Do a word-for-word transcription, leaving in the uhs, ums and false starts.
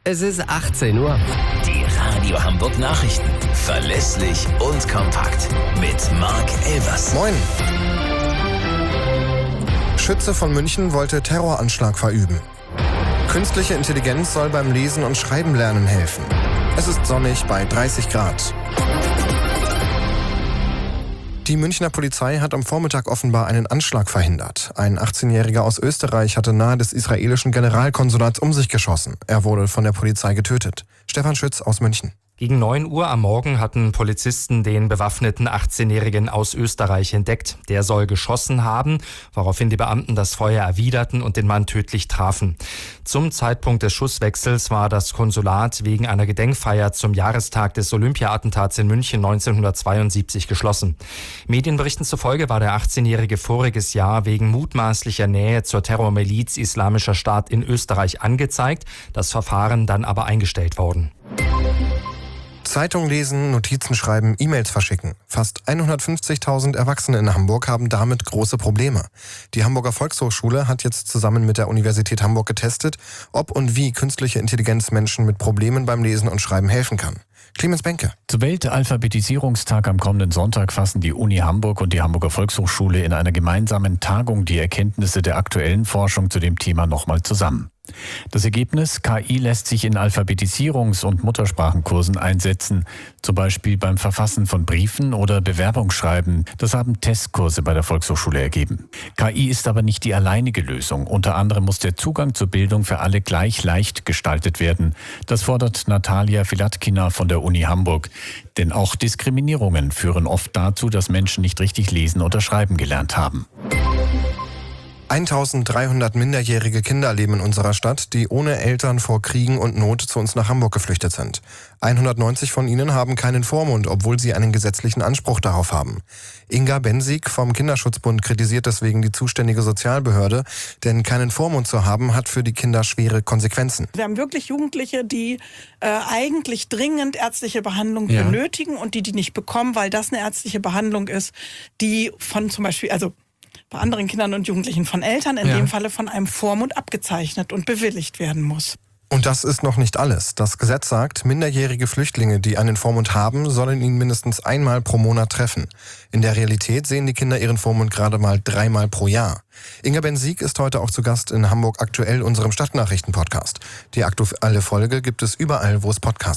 Es ist achtzehn Uhr. Die Radio Hamburg Nachrichten. Verlässlich und kompakt. Mit Marc Elvers. Moin. Schütze von München wollte Terroranschlag verüben. Künstliche Intelligenz soll beim Lesen und Schreiben lernen helfen. Es ist sonnig bei dreißig Grad. Die Münchner Polizei hat am Vormittag offenbar einen Anschlag verhindert. Ein achtzehnjähriger aus Österreich hatte nahe des israelischen Generalkonsulats um sich geschossen. Er wurde von der Polizei getötet. Stefan Schütz aus München. Gegen neun Uhr am Morgen hatten Polizisten den bewaffneten achtzehnjährigen aus Österreich entdeckt. Der soll geschossen haben, woraufhin die Beamten das Feuer erwiderten und den Mann tödlich trafen. Zum Zeitpunkt des Schusswechsels war das Konsulat wegen einer Gedenkfeier zum Jahrestag des Olympia-Attentats in München neunzehnhundertzweiundsiebzig geschlossen. Medienberichten zufolge war der achtzehnjährige voriges Jahr wegen mutmaßlicher Nähe zur Terrormiliz Islamischer Staat in Österreich angezeigt, das Verfahren dann aber eingestellt worden. Zeitung lesen, Notizen schreiben, E-Mails verschicken. Fast hundertfünfzigtausend Erwachsene in Hamburg haben damit große Probleme. Die Hamburger Volkshochschule hat jetzt zusammen mit der Universität Hamburg getestet, ob und wie künstliche Intelligenz Menschen mit Problemen beim Lesen und Schreiben helfen kann. Clemens Benke. Zum Weltalphabetisierungstag am kommenden Sonntag fassen die Uni Hamburg und die Hamburger Volkshochschule in einer gemeinsamen Tagung die Erkenntnisse der aktuellen Forschung zu dem Thema nochmal zusammen. Das Ergebnis: K I lässt sich in Alphabetisierungs- und Muttersprachenkursen einsetzen, zum Beispiel beim Verfassen von Briefen oder Bewerbungsschreiben. Das haben Testkurse bei der Volkshochschule ergeben. K I ist aber nicht die alleinige Lösung. Unter anderem muss der Zugang zur Bildung für alle gleich leicht gestaltet werden. Das fordert Natalia Filatkina von der Uni Hamburg. Denn auch Diskriminierungen führen oft dazu, dass Menschen nicht richtig lesen oder schreiben gelernt haben. eintausenddreihundert minderjährige Kinder leben in unserer Stadt, die ohne Eltern vor Kriegen und Not zu uns nach Hamburg geflüchtet sind. hundertneunzig von ihnen haben keinen Vormund, obwohl sie einen gesetzlichen Anspruch darauf haben. Inga Bensig vom Kinderschutzbund kritisiert deswegen die zuständige Sozialbehörde, denn keinen Vormund zu haben, hat für die Kinder schwere Konsequenzen. Wir haben wirklich Jugendliche, die äh, eigentlich dringend ärztliche Behandlung ja. benötigen und die die nicht bekommen, weil das eine ärztliche Behandlung ist, die von zum Beispiel, also bei anderen Kindern und Jugendlichen von Eltern, in ja. dem Falle von einem Vormund abgezeichnet und bewilligt werden muss. Und das ist noch nicht alles. Das Gesetz sagt, minderjährige Flüchtlinge, die einen Vormund haben, sollen ihn mindestens einmal pro Monat treffen. In der Realität sehen die Kinder ihren Vormund gerade mal dreimal pro Jahr. Inga Bensig ist heute auch zu Gast in Hamburg Aktuell, unserem Stadtnachrichten-Podcast. Die aktuelle Folge gibt es überall, wo es Podcasts